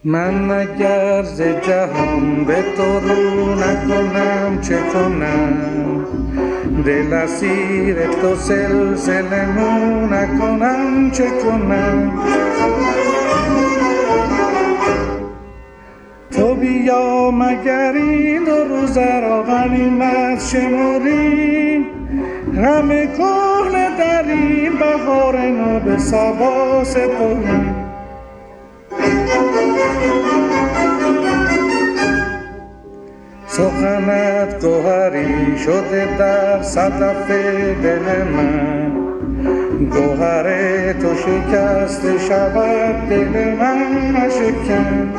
من اگر ز جهان به تو رو نکنم چه کنم؟ دل اسیر تو سلسله مو نکنم چه کنم؟ تو بیا مگر این دو روزه را غنیمت شمریم، همه کهنه در این بهار نو به صبا سپریم. سخنت گوهری شده در صدف دل من، گوهر تو شکسته شود دل من نشکن.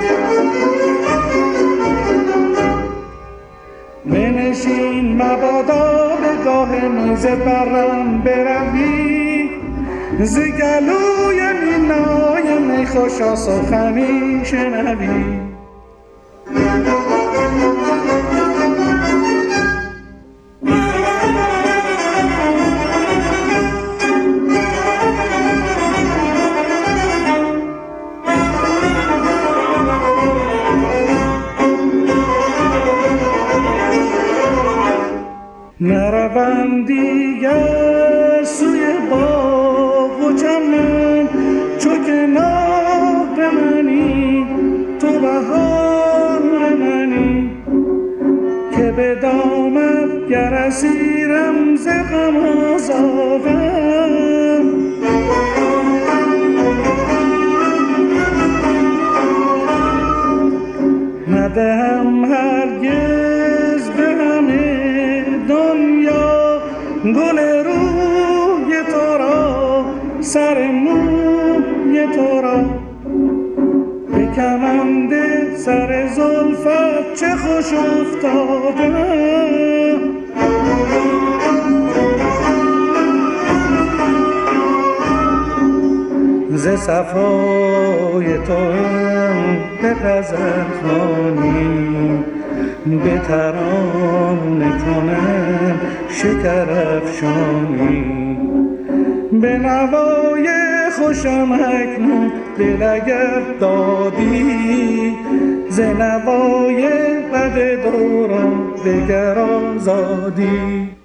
بنشین مبادا به گاه میز برم بروی، ز گلوی مینای می خوشا سخنی شنوی. نروم دیگر سوی باغ و چمن، چو کنار منی تو بهار منی، که به دامت گر اسیرم ز غم آزادم. ندهم هرگز به همه دنیا گل روی تو را، سر موی تو را، به کمند سر زلفت چه خوش افتادم. ز صفای تو هم به غزل خوانیم، به ترانه کنم شکر افشانی. به نوای خوشم اکنون دل اگر دادی، ز نوای بد دوران دگر آزادی.